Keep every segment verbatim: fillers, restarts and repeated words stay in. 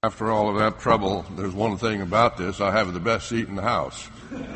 After all of that trouble, there's one thing about this: I have the best seat in the house.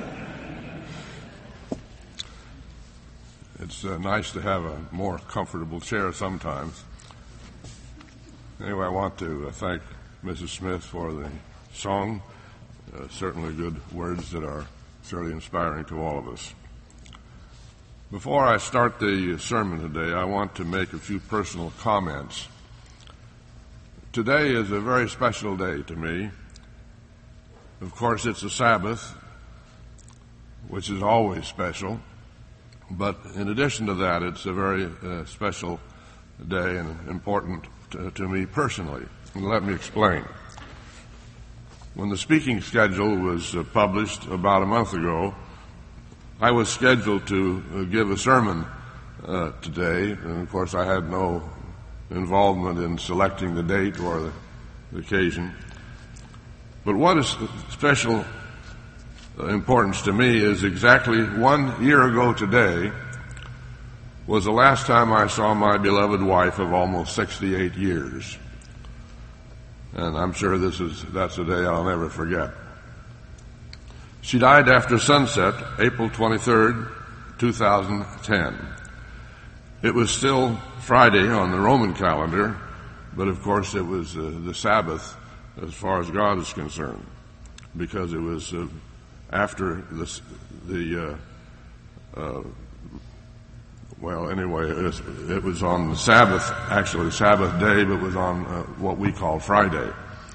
It's uh, nice to have a more comfortable chair sometimes. Anyway, I want to uh, thank Missus Smith for the song. Uh, certainly good words that are fairly inspiring to all of us. Before I start the sermon today, I want to make a few personal comments. Today is a very special day to me. Of course, it's a Sabbath, which is always special. But in addition to that, it's a very uh, special day and important to, to me personally. And let me explain. When the speaking schedule was uh, published about a month ago, I was scheduled to uh, give a sermon uh, today, and of course I had no involvement in selecting the date or the, the occasion. But what is special uh, importance to me is exactly one year ago today was the last time I saw my beloved wife of almost sixty-eight years. And I'm sure this is that's a day I'll never forget. She died after sunset, April twenty-third, two thousand ten. It was still Friday on the Roman calendar, but of course it was uh, the Sabbath as far as God is concerned, because it was uh, after the, the uh, uh, well, anyway, it was, it was on the Sabbath, actually Sabbath day, but it was on uh, what we call Friday,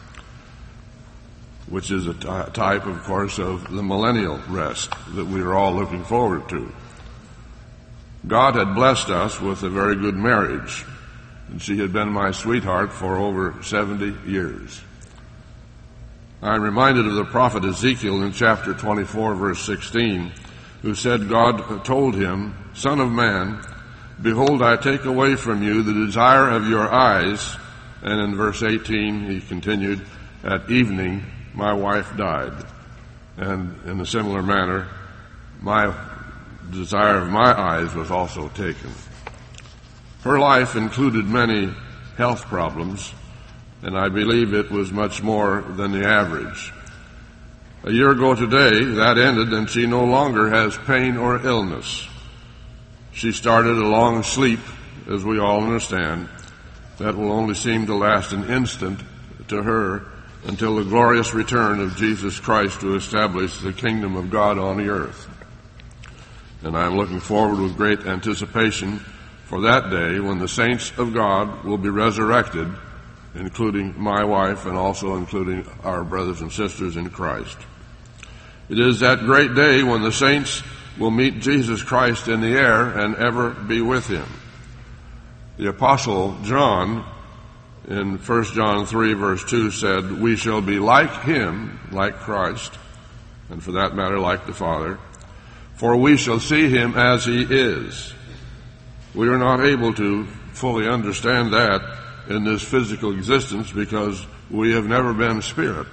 which is a t- type, of course, of the millennial rest that we are all looking forward to. God had blessed us with a very good marriage, and she had been my sweetheart for over seventy years. I'm reminded of the prophet Ezekiel in chapter twenty-four, verse sixteen, who said God told him, "Son of man, behold, I take away from you the desire of your eyes." And in verse eighteen, he continued, "At evening my wife died." And in a similar manner, my desire of my eyes was also taken. Her life included many health problems, and I believe it was much more than the average. A year ago today, that ended, and she no longer has pain or illness. She started a long sleep, as we all understand, that will only seem to last an instant to her until the glorious return of Jesus Christ to establish the kingdom of God on the earth. And I'm looking forward with great anticipation for that day when the saints of God will be resurrected, including my wife and also including our brothers and sisters in Christ. It is that great day when the saints will meet Jesus Christ in the air and ever be with him. The Apostle John in First John three, verse two said, "We shall be like him," like Christ, and for that matter, like the Father, "for we shall see him as he is." We are not able to fully understand that in this physical existence because we have never been spirit.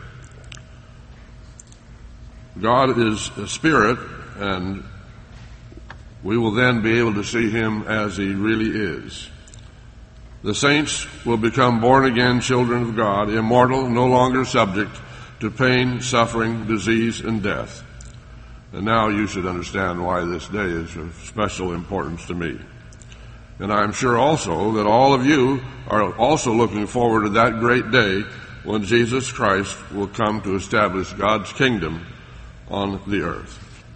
God is a spirit, and we will then be able to see him as he really is. The saints will become born-again children of God, immortal, no longer subject to pain, suffering, disease, and death. And now you should understand why this day is of special importance to me. And I'm sure also that all of you are also looking forward to that great day when Jesus Christ will come to establish God's kingdom on the earth.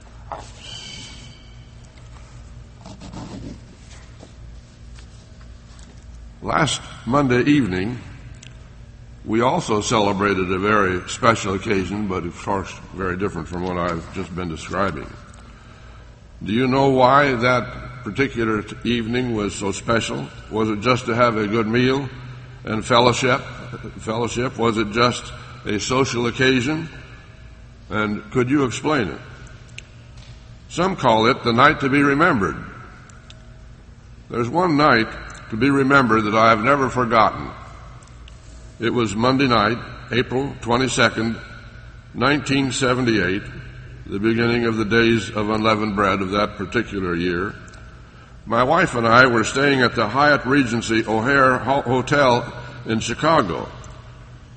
Last Monday evening, we also celebrated a very special occasion, but of course very different from what I've just been describing. Do you know why that particular evening was so special? Was it just to have a good meal and fellowship? Fellowship? Was it just a social occasion? And could you explain it? Some call it the night to be remembered. There's one night to be remembered that I have never forgotten. It was Monday night, April twenty-second, nineteen seventy-eight, the beginning of the days of unleavened bread of that particular year. My wife and I were staying at the Hyatt Regency O'Hare Hotel in Chicago.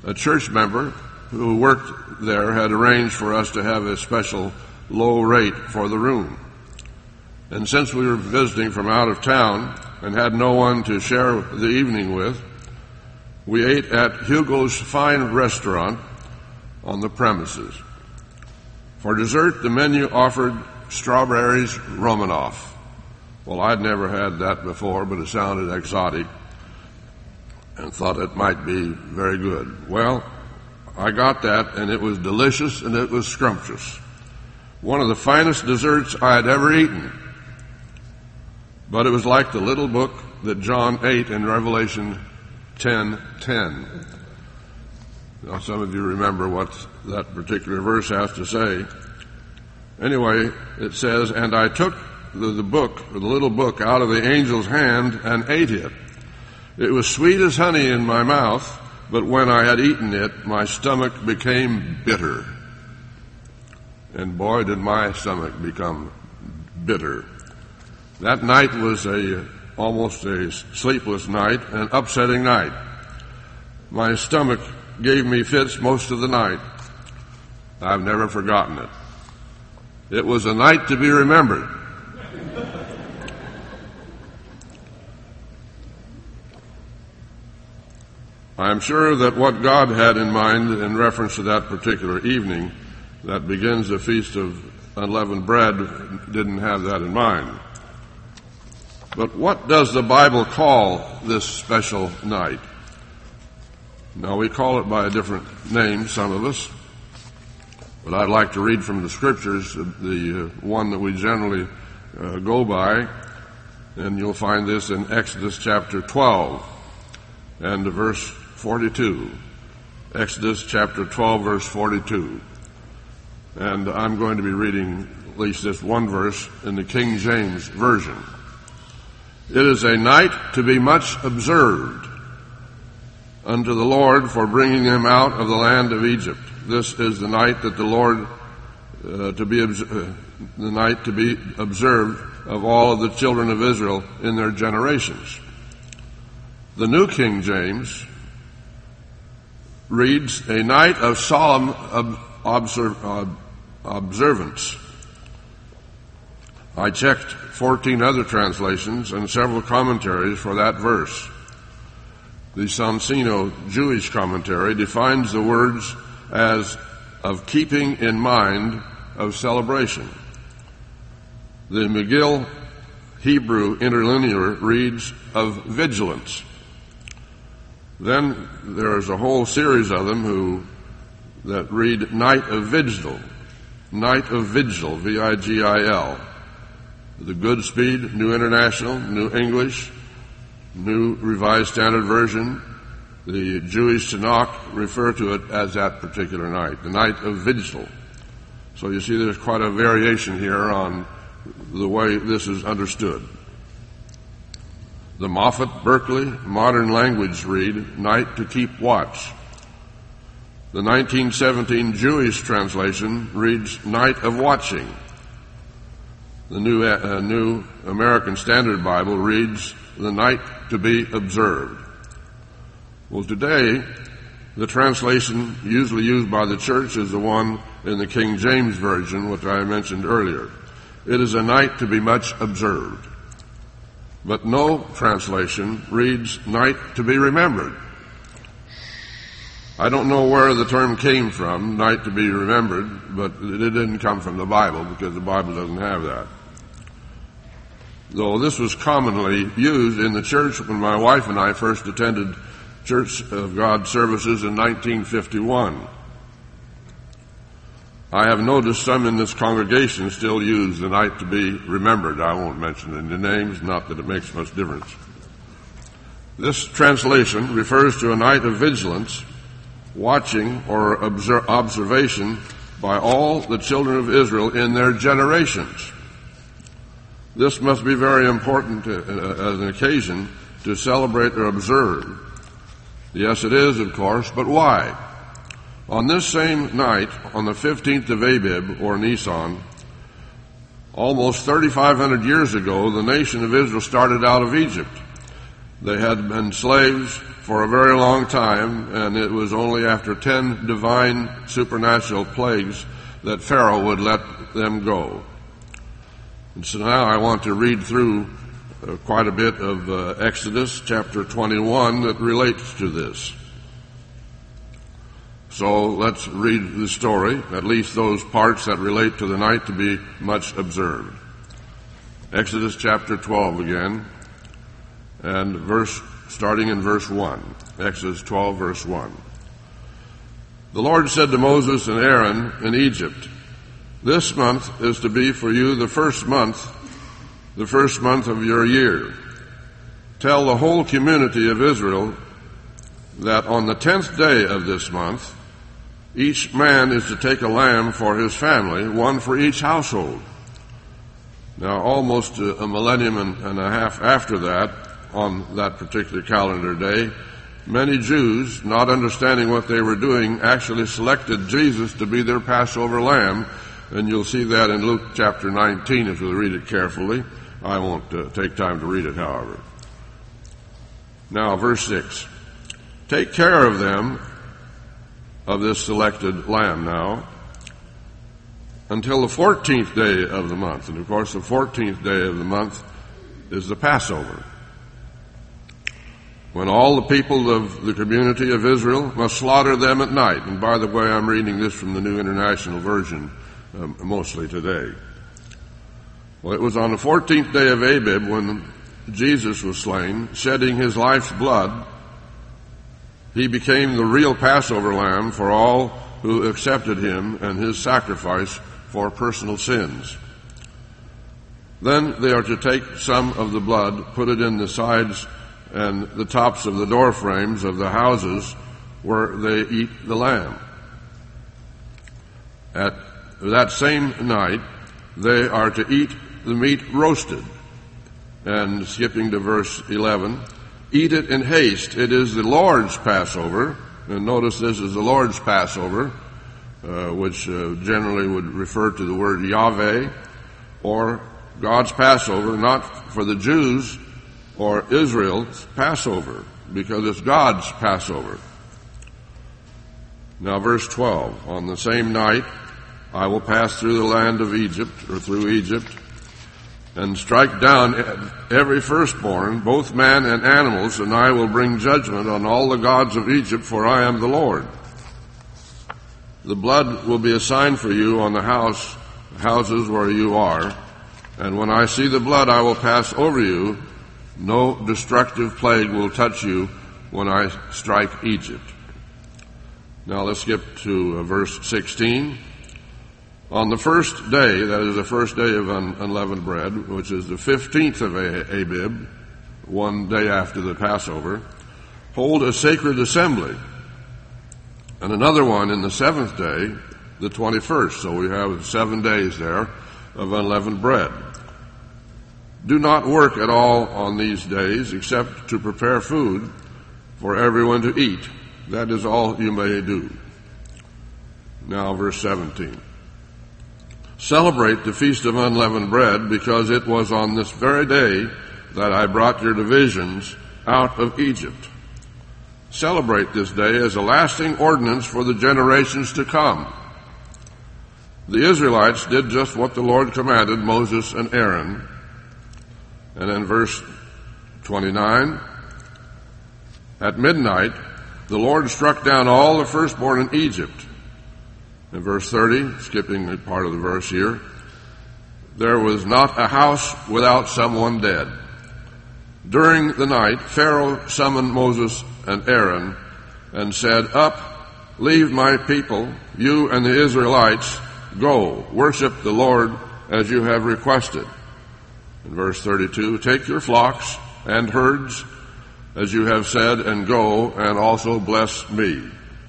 A church member who worked there had arranged for us to have a special low rate for the room. And since we were visiting from out of town and had no one to share the evening with, we ate at Hugo's Fine Restaurant on the premises. For dessert, the menu offered strawberries Romanoff. Well, I'd never had that before, but it sounded exotic and thought it might be very good. Well, I got that, and it was delicious and it was scrumptious. One of the finest desserts I had ever eaten. But it was like the little book that John ate in Revelation ten ten. Now, some of you remember what that particular verse has to say. Anyway, it says, "And I took the, the book, the little book, out of the angel's hand and ate it. It was sweet as honey in my mouth, but when I had eaten it, my stomach became bitter." And boy, did my stomach become bitter. That night was a almost a sleepless night, an upsetting night. My stomach gave me fits most of the night. I've never forgotten it. It was a night to be remembered. I'm sure that what God had in mind in reference to that particular evening that begins the Feast of Unleavened Bread didn't have that in mind. But what does the Bible call this special night? Now, we call it by a different name, some of us, but I'd like to read from the Scriptures the uh, one that we generally uh, go by, and you'll find this in Exodus chapter twelve and verse forty-two. Exodus chapter twelve, verse forty-two. And I'm going to be reading at least this one verse in the King James Version. "It is a night to be much observed unto the Lord for bringing him out of the land of Egypt. This is the night that the Lord uh, to be obs- uh, the night to be observed of all of the children of Israel in their generations." The New King James reads, "A night of solemn ob- observ- ob- observance." I checked fourteen other translations and several commentaries for that verse. The Sonsino Jewish commentary defines the words as "of keeping in mind of celebration." The McGill Hebrew interlinear reads "of vigilance." Then there's a whole series of them who that read "night of vigil," "night of vigil," V I G I L. The Goodspeed, New International, New English, New Revised Standard Version, the Jewish Tanakh refer to it as that particular night, the night of vigil. So you see there's quite a variation here on the way this is understood. The Moffat Berkeley Modern Language read, "night to keep watch." The nineteen seventeen Jewish translation reads, "night of watching." The New, uh, New American Standard Bible reads, "the night to be observed." Well, today, the translation usually used by the church is the one in the King James Version, which I mentioned earlier. It is a night to be much observed. But no translation reads "night to be remembered." I don't know where the term came from, "night to be remembered," but it didn't come from the Bible because the Bible doesn't have that. Though this was commonly used in the church when my wife and I first attended Church of God services in nineteen fifty-one. I have noticed some in this congregation still use "the night to be remembered." I won't mention any names, not that it makes much difference. This translation refers to a night of vigilance, watching, or obser- observation by all the children of Israel in their generations. This must be very important to, uh, as an occasion to celebrate or observe. Yes, it is, of course, but why? On this same night, on the fifteenth of Abib, or Nisan, almost thirty-five hundred years ago, the nation of Israel started out of Egypt. They had been slaves for a very long time, and it was only after ten divine supernatural plagues that Pharaoh would let them go. And so now I want to read through uh, quite a bit of uh, Exodus chapter twenty-one that relates to this. So let's read the story, at least those parts that relate to the night to be much observed. Exodus chapter twelve again, and verse starting in verse one. Exodus twelve, verse one. The Lord said to Moses and Aaron in Egypt, "This month is to be for you the first month, the first month of your year. Tell the whole community of Israel that on the tenth day of this month, each man is to take a lamb for his family, one for each household." Now, almost a millennium and a half after that, on that particular calendar day, many Jews, not understanding what they were doing, actually selected Jesus to be their Passover lamb. And you'll see that in Luke chapter nineteen if you'll read it carefully. I won't uh, take time to read it, however. Now, verse six. Take care of them, of this selected lamb now, until the fourteenth day of the month. And of course, the fourteenth day of the month is the Passover, when all the people of the community of Israel must slaughter them at night. And by the way, I'm reading this from the New International Version um, mostly today. Well, it was on the fourteenth day of Abib when Jesus was slain, shedding his life's blood. He became the real Passover lamb for all who accepted him and his sacrifice for personal sins. Then they are to take some of the blood, put it in the sides and the tops of the door frames of the houses where they eat the lamb. At that same night, they are to eat the meat roasted. And skipping to verse eleven, eat it in haste. It is the Lord's Passover. And notice this is the Lord's Passover, uh, which uh, generally would refer to the word Yahweh, or God's Passover, not for the Jews or Israel's Passover, because it's God's Passover. Now verse twelve, on the same night I will pass through the land of Egypt, or through Egypt, and strike down every firstborn, both man and animals, and I will bring judgment on all the gods of Egypt, for I am the Lord. The blood will be a sign for you on the house, houses where you are, and when I see the blood I will pass over you. No destructive plague will touch you when I strike Egypt. Now let's skip to uh, verse sixteen. On the first day, that is the first day of un- unleavened bread, which is the fifteenth of Abib, one day after the Passover, hold a sacred assembly, and another one in the seventh day, the twenty-first. So we have seven days there of unleavened bread. Do not work at all on these days except to prepare food for everyone to eat. That is all you may do. Now verse seventeen. Celebrate the Feast of Unleavened Bread, because it was on this very day that I brought your divisions out of Egypt. Celebrate this day as a lasting ordinance for the generations to come. The Israelites did just what the Lord commanded Moses and Aaron. And then verse twenty-nine, at midnight, the Lord struck down all the firstborn in Egypt. In verse thirty, skipping a part of the verse here, there was not a house without someone dead. During the night, Pharaoh summoned Moses and Aaron and said, "Up, leave my people, you and the Israelites, go, worship the Lord as you have requested." In verse thirty-two, take your flocks and herds, as you have said, and go, and also bless me.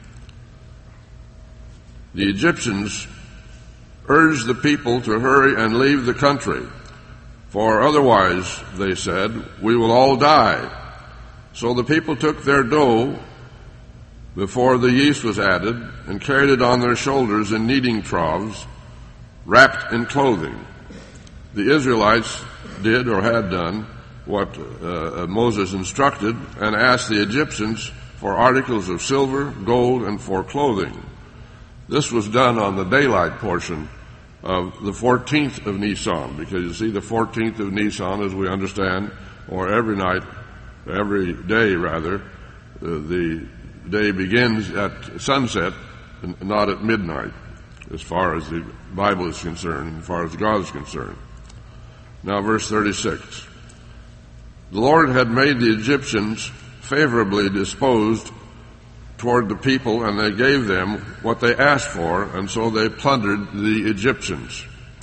The Egyptians urged the people to hurry and leave the country, for otherwise, they said, we will all die. So the people took their dough before the yeast was added and carried it on their shoulders in kneading troughs, wrapped in clothing. The Israelites did or had done what uh, Moses instructed and asked the Egyptians for articles of silver, gold, and for clothing. This was done on the daylight portion of the fourteenth of Nisan, because you see the fourteenth of Nisan, as we understand, or every night, every day rather, uh, the day begins at sunset and not at midnight, as far as the Bible is concerned, as far as God is concerned. Now verse thirty-six. The Lord had made the Egyptians favorably disposed toward the people, and they gave them what they asked for, and so they plundered the Egyptians.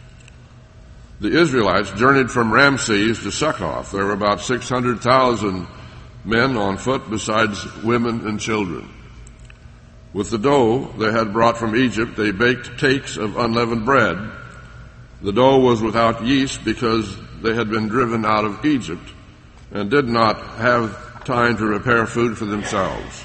The Israelites journeyed from Ramses to Succoth. There were about six hundred thousand men on foot, besides women and children. With the dough they had brought from Egypt, they baked cakes of unleavened bread. The dough was without yeast because they had been driven out of Egypt and did not have time to prepare food for themselves.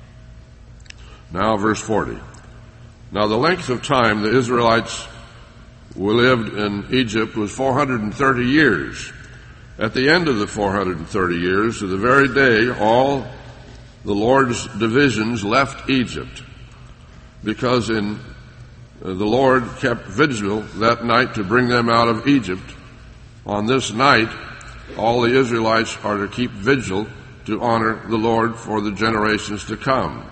Now verse forty. Now the length of time the Israelites lived in Egypt was four hundred thirty years. At the end of the four hundred thirty years, to the very day, all the Lord's divisions left Egypt, because in uh, the Lord kept vigil that night to bring them out of Egypt. On this night, all the Israelites are to keep vigil to honor the Lord for the generations to come.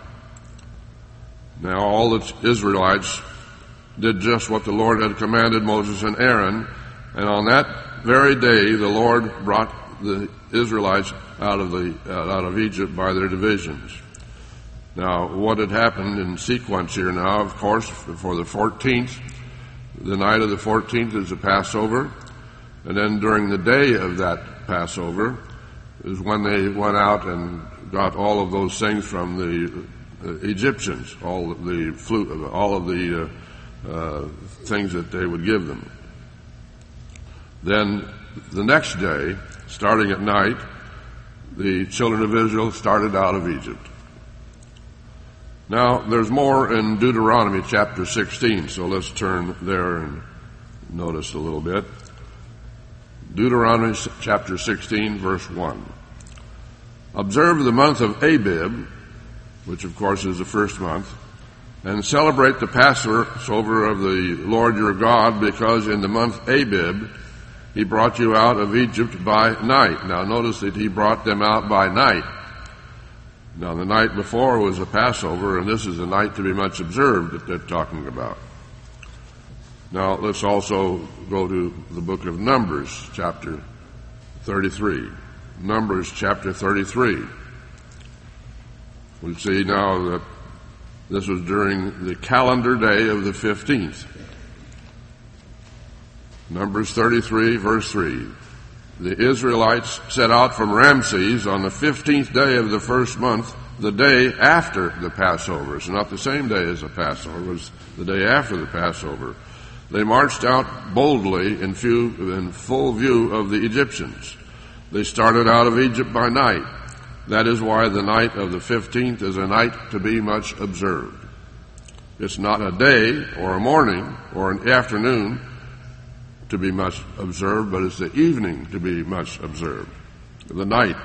Now all the Israelites did just what the Lord had commanded Moses and Aaron, and on that very day the Lord brought the Israelites out of the uh, out of Egypt by their divisions. Now, what had happened in sequence here now, of course, for the fourteenth, the night of the fourteenth is the Passover, and then during the day of that Passover is when they went out and got all of those things from the uh, Egyptians, all of the flute, all of the uh, uh, things that they would give them. Then the next day, starting at night, the children of Israel started out of Egypt. Now, there's more in Deuteronomy chapter sixteen, so let's turn there and notice a little bit. Deuteronomy chapter sixteen, verse one. Observe the month of Abib, which of course is the first month, and celebrate the Passover of the Lord your God, because in the month Abib he brought you out of Egypt by night. Now notice that he brought them out by night. Now the night before was the Passover, and this is a night to be much observed that they're talking about. Now let's also go to the book of Numbers, chapter thirty-three. Numbers chapter thirty-three. We see now that this was during the calendar day of the fifteenth. Numbers thirty-three, verse three. The Israelites set out from Ramses on the fifteenth day of the first month, the day after the Passover. It's not the same day as the Passover, it was the day after the Passover. They marched out boldly in, few, in full view of the Egyptians. They started out of Egypt by night. That is why the night of the fifteenth is a night to be much observed. It's not a day or a morning or an afternoon to be much observed, but it's the evening to be much observed, the night.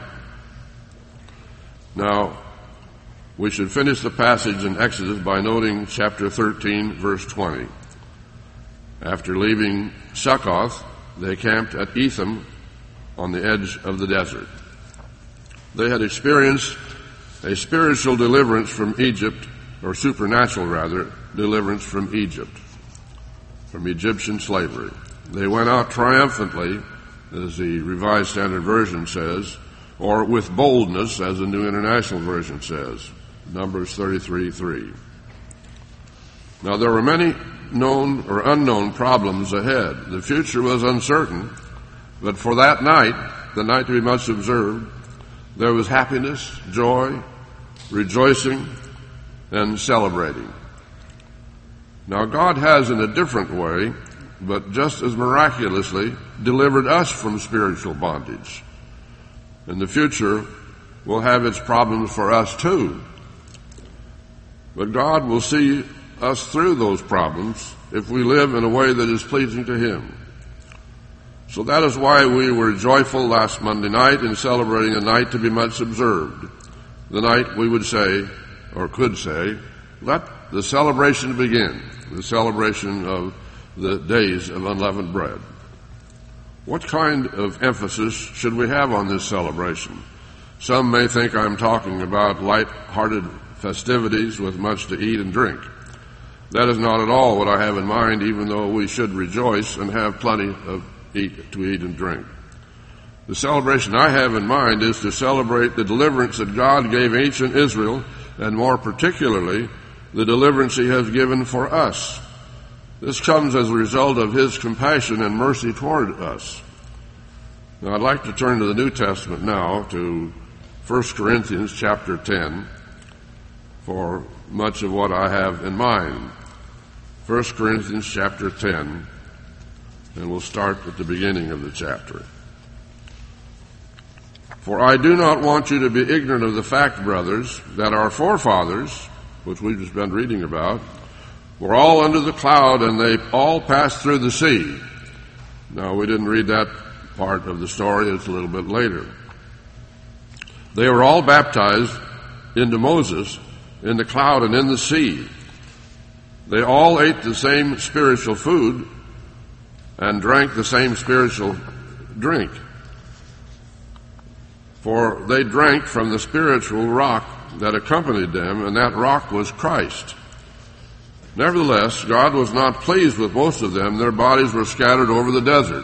Now, we should finish the passage in Exodus by noting chapter thirteen, verse twenty. After leaving Succoth, they camped at Etham on the edge of the desert. They had experienced a spiritual deliverance from Egypt, or supernatural rather, deliverance from Egypt, from Egyptian slavery. They went out triumphantly, as the Revised Standard Version says, or with boldness, as the New International Version says. Numbers thirty-three, three. Now there were many known or unknown problems ahead. The future was uncertain, but for that night, the night to be much observed, there was happiness, joy, rejoicing, and celebrating. Now God has, in a different way, but just as miraculously, delivered us from spiritual bondage. In the future, we'll have its problems for us too. But God will see us through those problems if we live in a way that is pleasing to Him. So that is why we were joyful last Monday night in celebrating a night to be much observed. The night we would say, or could say, let the celebration begin, the celebration of the days of unleavened bread. What kind of emphasis should we have on this celebration? Some may think I'm talking about light-hearted festivities with much to eat and drink. That is not at all what I have in mind, even though we should rejoice and have plenty of eat, to eat and drink. The celebration I have in mind is to celebrate the deliverance that God gave ancient Israel, and more particularly, the deliverance He has given for us. This comes as a result of His compassion and mercy toward us. Now, I'd like to turn to the New Testament now, to First Corinthians chapter ten, for much of what I have in mind. First Corinthians chapter ten, and we'll start at the beginning of the chapter. For I do not want you to be ignorant of the fact, brothers, that our forefathers, which we've just been reading about, were all under the cloud, and they all passed through the sea. Now, we didn't read that part of the story. It's a little bit later. They were all baptized into Moses in the cloud and in the sea. They all ate the same spiritual food and drank the same spiritual drink. For they drank from the spiritual rock that accompanied them, and that rock was Christ. Nevertheless, God was not pleased with most of them. Their bodies were scattered over the desert.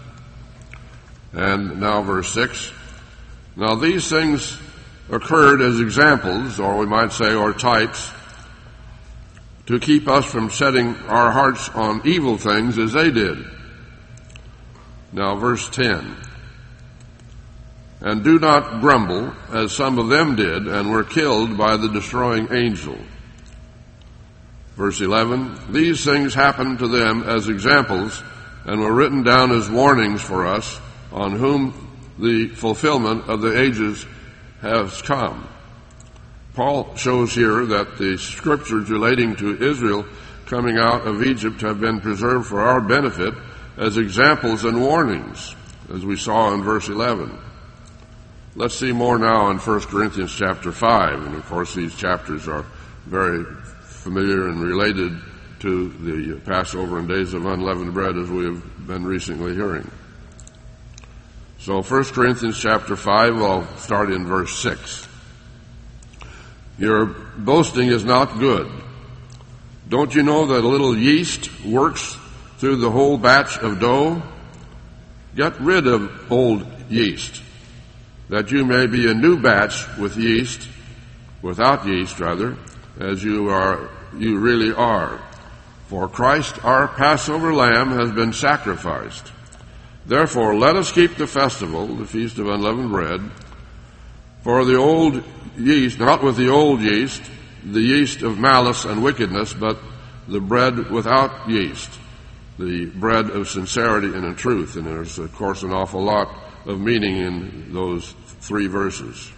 And now verse six. Now these things occurred as examples, or we might say, or types, to keep us from setting our hearts on evil things as they did. Now verse ten. And do not grumble, as some of them did, and were killed by the destroying angel. Verse eleven, these things happened to them as examples, and were written down as warnings for us, on whom the fulfillment of the ages has come. Paul shows here that the scriptures relating to Israel coming out of Egypt have been preserved for our benefit as examples and warnings, as we saw in verse eleven. Let's see more now in First Corinthians chapter five, and of course these chapters are very familiar and related to the Passover and days of unleavened bread, as we have been recently hearing. So First Corinthians chapter five, I'll start in verse six. Your boasting is not good. Don't you know that a little yeast works through the whole batch of dough? Get rid of old yeast, that you may be a new batch with yeast, without yeast rather, as you are, you really are. For Christ, our Passover lamb, has been sacrificed. Therefore, let us keep the festival, the feast of unleavened bread, for the old yeast, not with the old yeast, the yeast of malice and wickedness, but the bread without yeast, the bread of sincerity and of truth. And there's, of course, an awful lot of meaning in those three verses.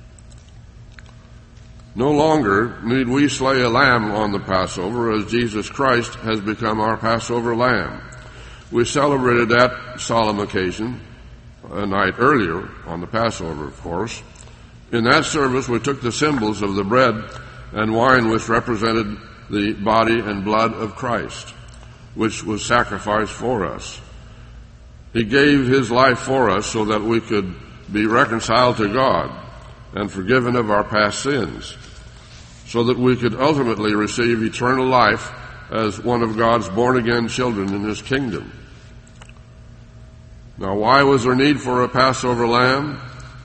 No longer need we slay a lamb on the Passover, as Jesus Christ has become our Passover lamb. We celebrated that solemn occasion a night earlier, on the Passover, of course. In that service, we took the symbols of the bread and wine, which represented the body and blood of Christ, which was sacrificed for us. He gave His life for us so that we could be reconciled to God and forgiven of our past sins, so that we could ultimately receive eternal life as one of God's born-again children in His kingdom. Now, why was there need for a Passover lamb?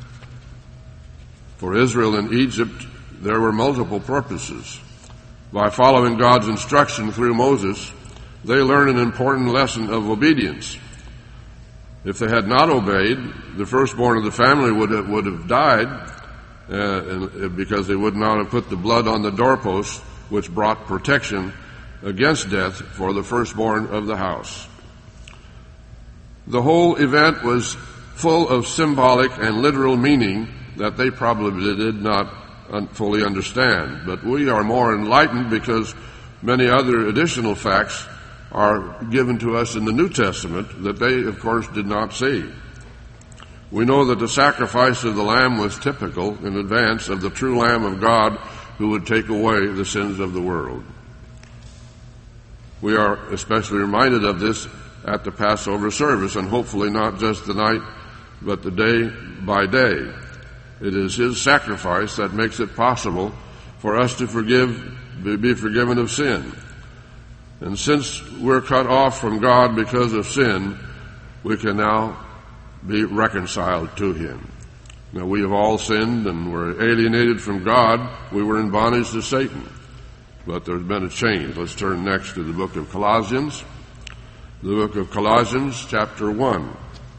For Israel in Egypt, there were multiple purposes. By following God's instruction through Moses, they learned an important lesson of obedience. If they had not obeyed, the firstborn of the family would have, would have died, uh, and, because they would not have put the blood on the doorpost, which brought protection against death for the firstborn of the house. The whole event was full of symbolic and literal meaning that they probably did not fully understand. But we are more enlightened because many other additional facts are given to us in the New Testament that they, of course, did not see. We know that the sacrifice of the Lamb was typical in advance of the true Lamb of God who would take away the sins of the world. We are especially reminded of this at the Passover service, and hopefully not just the night, but the day by day. It is His sacrifice that makes it possible for us to forgive, be forgiven of sin. And since we're cut off from God because of sin, we can now be reconciled to Him. Now, we have all sinned and were alienated from God. We were in bondage to Satan. But there's been a change. Let's turn next to the book of Colossians. The book of Colossians, chapter one.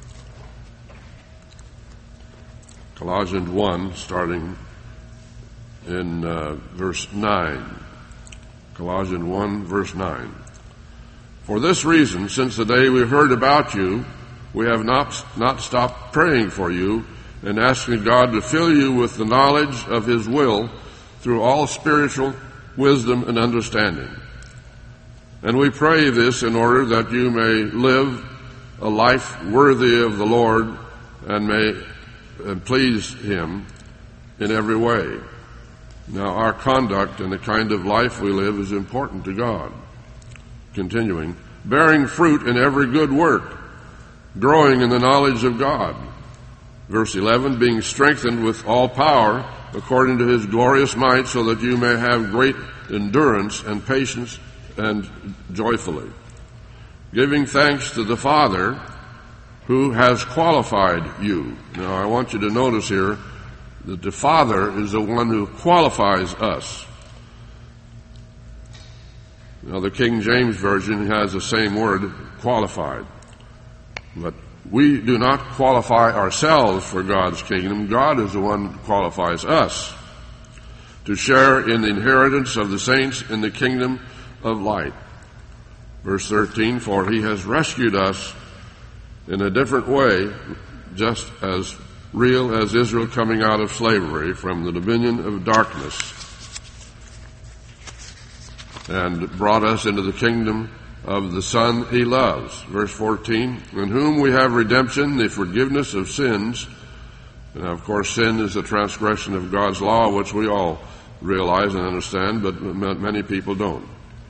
Colossians one, starting in uh, verse nine. Colossians one, verse nine. For this reason, since the day we heard about you, we have not, not stopped praying for you and asking God to fill you with the knowledge of His will through all spiritual wisdom and understanding. And we pray this in order that you may live a life worthy of the Lord and may and please Him in every way. Now, our conduct and the kind of life we live is important to God. Continuing, bearing fruit in every good work, growing in the knowledge of God. Verse eleven, being strengthened with all power according to His glorious might, so that you may have great endurance and patience and joyfully. Giving thanks to the Father who has qualified you. Now, I want you to notice here that the Father is the one who qualifies us. Now, the King James Version has the same word, qualified. But we do not qualify ourselves for God's kingdom. God is the one who qualifies us to share in the inheritance of the saints in the kingdom of light. Verse thirteen, for He has rescued us in a different way, just as real as Israel coming out of slavery from the dominion of darkness, and brought us into the kingdom of the Son He loves. Verse fourteen, in whom we have redemption, the forgiveness of sins. And of course, sin is the transgression of God's law, which we all realize and understand, but many people don't.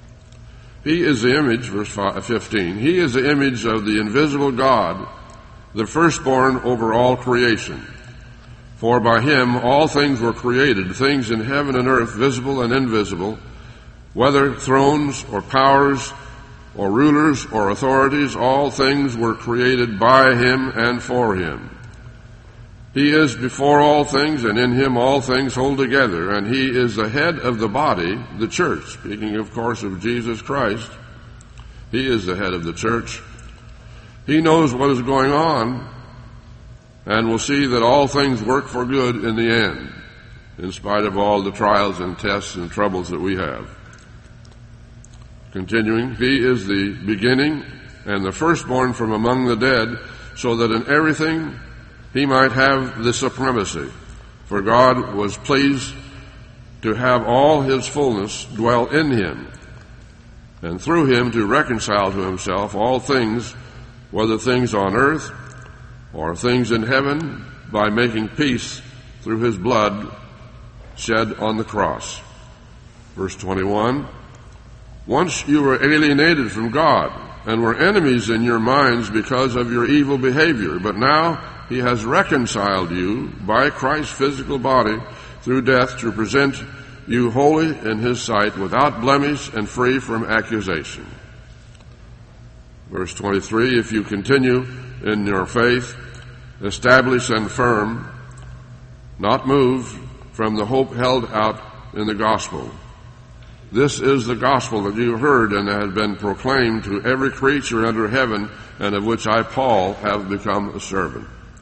He is the image, verse fifteen, He is the image of the invisible God, the firstborn over all creation. For by Him all things were created, things in heaven and earth, visible and invisible, whether thrones or powers or rulers or authorities, all things were created by Him and for Him. He is before all things, and in Him all things hold together, and He is the head of the body, the church. Speaking, of course, of Jesus Christ, He is the head of the church. He knows what is going on, and will see that all things work for good in the end, in spite of all the trials and tests and troubles that we have. Continuing, He is the beginning and the firstborn from among the dead, so that in everything He might have the supremacy. For God was pleased to have all His fullness dwell in Him, and through Him to reconcile to Himself all things, whether things on earth or things in heaven, by making peace through His blood shed on the cross. Verse twenty-one, once you were alienated from God and were enemies in your minds because of your evil behavior, but now He has reconciled you by Christ's physical body through death to present you holy in His sight, without blemish and free from accusation. Verse twenty-three, if you continue in your faith, established and firm, not moved from the hope held out in the gospel. This is the gospel that you heard and has been proclaimed to every creature under heaven, and of which I, Paul, have become a servant.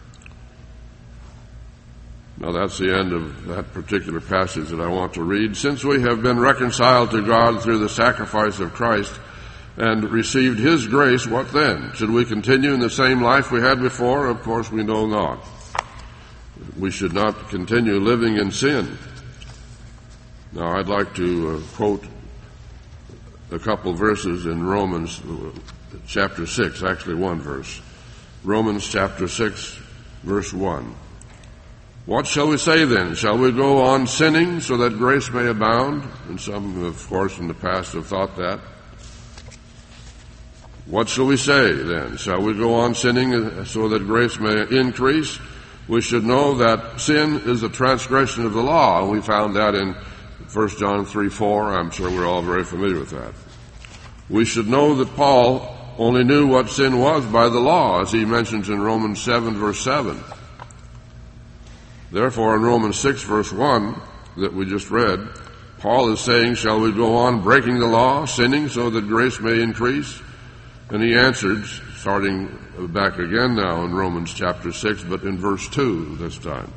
Now that's the end of that particular passage that I want to read. Since we have been reconciled to God through the sacrifice of Christ and received His grace, what then? Should we continue in the same life we had before? Of course we know not. We should not continue living in sin. Now I'd like to uh, quote a couple verses in Romans chapter six, actually one verse. Romans chapter six, verse one. What shall we say then? Shall we go on sinning so that grace may abound? And some, of course, in the past have thought that. What shall we say then? Shall we go on sinning so that grace may increase? We should know that sin is a transgression of the law. And we found that in First John three four. I'm sure we're all very familiar with that. We should know that Paul only knew what sin was by the law, as he mentions in Romans seven, verse seven. Therefore, in Romans six, verse one, that we just read, Paul is saying, shall we go on breaking the law, sinning so that grace may increase? And he answered, starting back again now in Romans chapter six, but in verse two this time.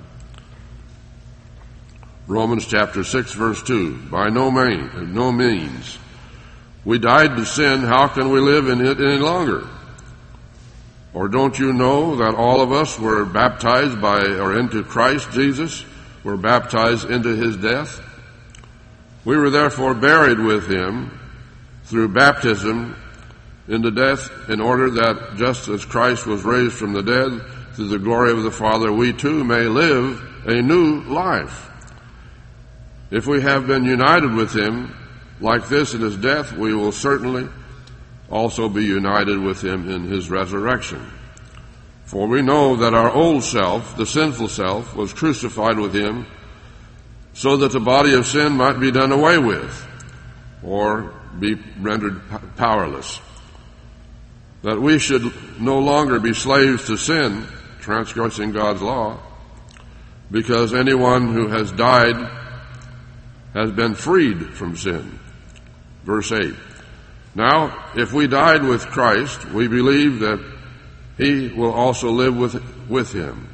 Romans chapter six, verse two, by no means, no means. We died to sin, how can we live in it any longer? Or don't you know that all of us were baptized by or into Christ Jesus, were baptized into his death? We were therefore buried with him through baptism into death, in order that just as Christ was raised from the dead through the glory of the Father, we too may live a new life. If we have been united with him like this in his death, we will certainly also be united with him in his resurrection. For we know that our old self, the sinful self, was crucified with him so that the body of sin might be done away with or be rendered powerless. That we should no longer be slaves to sin, transgressing God's law, because anyone who has died has been freed from sin. Verse eight. Now, if we died with Christ, we believe that he will also live with, with him.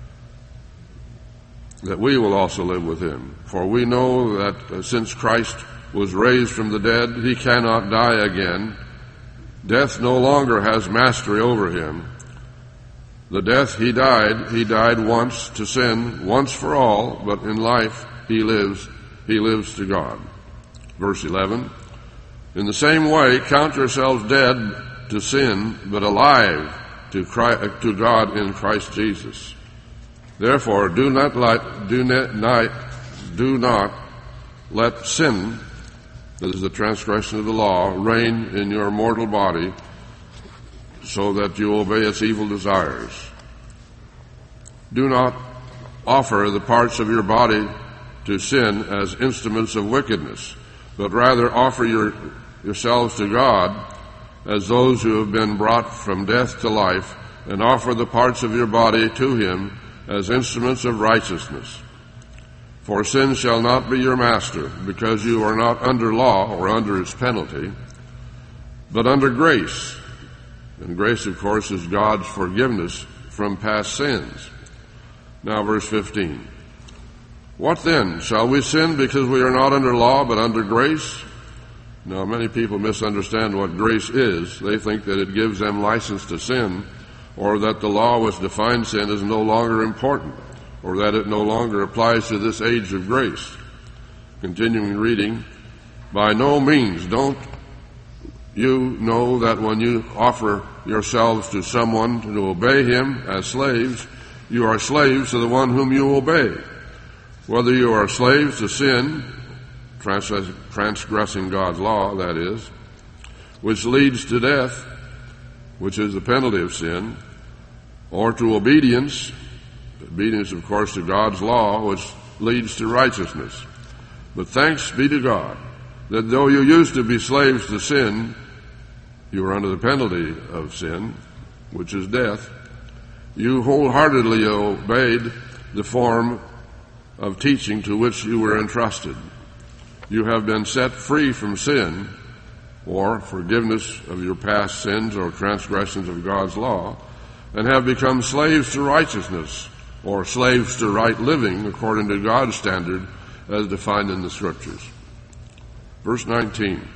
That we will also live with him. For we know that uh, since Christ was raised from the dead, he cannot die again. Death no longer has mastery over him. The death he died, he died once to sin, once for all, but in life he lives, he lives to God. Verse eleven. In the same way, count yourselves dead to sin, but alive to Christ, to God in Christ Jesus. Therefore, do not let, do not, do not let sin, that is the transgression of the law, reign in your mortal body, so that you obey its evil desires. Do not offer the parts of your body to sin as instruments of wickedness, but rather offer your, yourselves to God as those who have been brought from death to life, and offer the parts of your body to him as instruments of righteousness. For sin shall not be your master, because you are not under law or under its penalty, but under grace. And grace, of course, is God's forgiveness from past sins. Now, verse fifteen. What then? Shall we sin because we are not under law but under grace? Now, many people misunderstand what grace is. They think that it gives them license to sin, or that the law which defines sin is no longer important, or that it no longer applies to this age of grace. Continuing reading, by no means, don't you know that when you offer yourselves to someone to obey him as slaves, you are slaves to the one whom you obey, whether you are slaves to sin, transgressing God's law, that is, which leads to death, which is the penalty of sin, or to obedience, obedience, of course, to God's law, which leads to righteousness. But thanks be to God that though you used to be slaves to sin, you were under the penalty of sin, which is death. You wholeheartedly obeyed the form of teaching to which you were entrusted. You have been set free from sin, or forgiveness of your past sins or transgressions of God's law, and have become slaves to righteousness, or slaves to right living according to God's standard as defined in the Scriptures. Verse nineteen.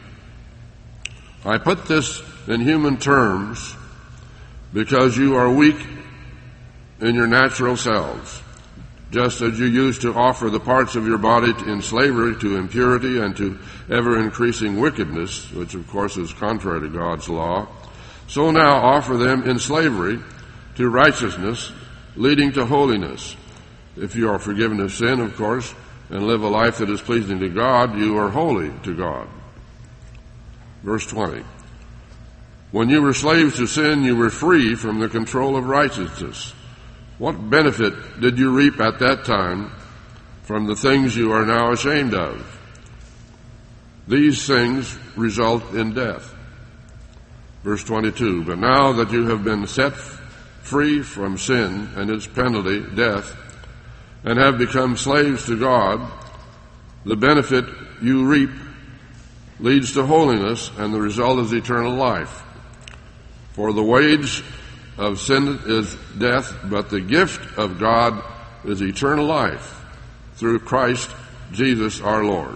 I put this in human terms because you are weak in your natural selves. just as you used to offer the parts of your body in slavery to impurity and to ever-increasing wickedness, which of course is contrary to God's law, so now offer them in slavery to righteousness, leading to holiness. If you are forgiven of sin, of course, and live a life that is pleasing to God, you are holy to God. Verse twenty. When you were slaves to sin, you were free from the control of righteousness. What benefit did you reap at that time from the things you are now ashamed of? These things result in death. Verse twenty-two. But now that you have been set free from sin and its penalty, death, and have become slaves to God, the benefit you reap leads to holiness, and the result is eternal life. For the wage of sin is death, but the gift of God is eternal life through Christ Jesus our Lord.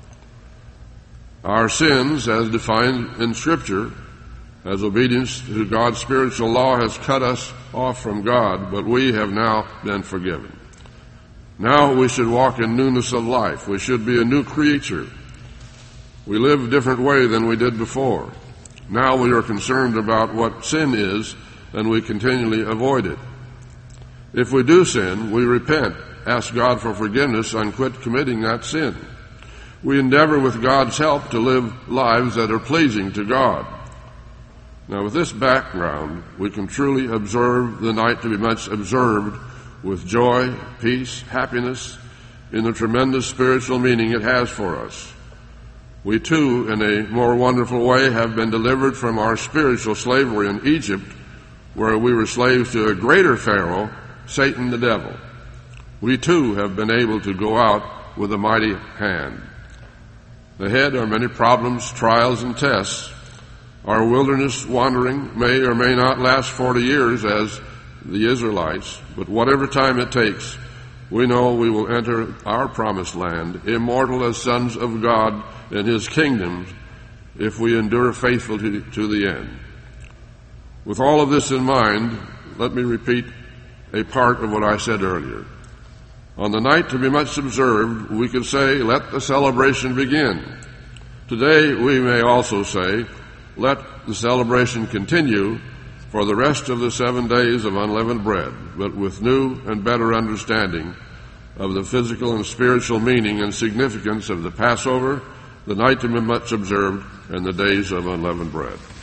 Our sins, as defined in Scripture, as obedience to God's spiritual law, has cut us off from God, but we have now been forgiven. Now we should walk in newness of life. We should be a new creature. We live a different way than we did before. Now we are concerned about what sin is, and we continually avoid it. If we do sin, we repent, ask God for forgiveness, and quit committing that sin. We endeavor with God's help to live lives that are pleasing to God. Now, with this background, we can truly observe the night to be much observed with joy, peace, happiness, in the tremendous spiritual meaning it has for us. We too, in a more wonderful way, have been delivered from our spiritual slavery in Egypt, where we were slaves to a greater Pharaoh, Satan the devil. We too have been able to go out with a mighty hand. Ahead are many problems, trials, and tests. Our wilderness wandering may or may not last forty years as the Israelites, but whatever time it takes, we know we will enter our promised land, immortal as sons of God in His kingdom, if we endure faithfully to, to the end. With all of this in mind, let me repeat a part of what I said earlier. On the night to be much observed, we could say, let the celebration begin. Today, we may also say, let the celebration continue for the rest of the seven days of unleavened bread, but with new and better understanding of the physical and spiritual meaning and significance of the Passover, the night to be much observed, and the days of unleavened bread.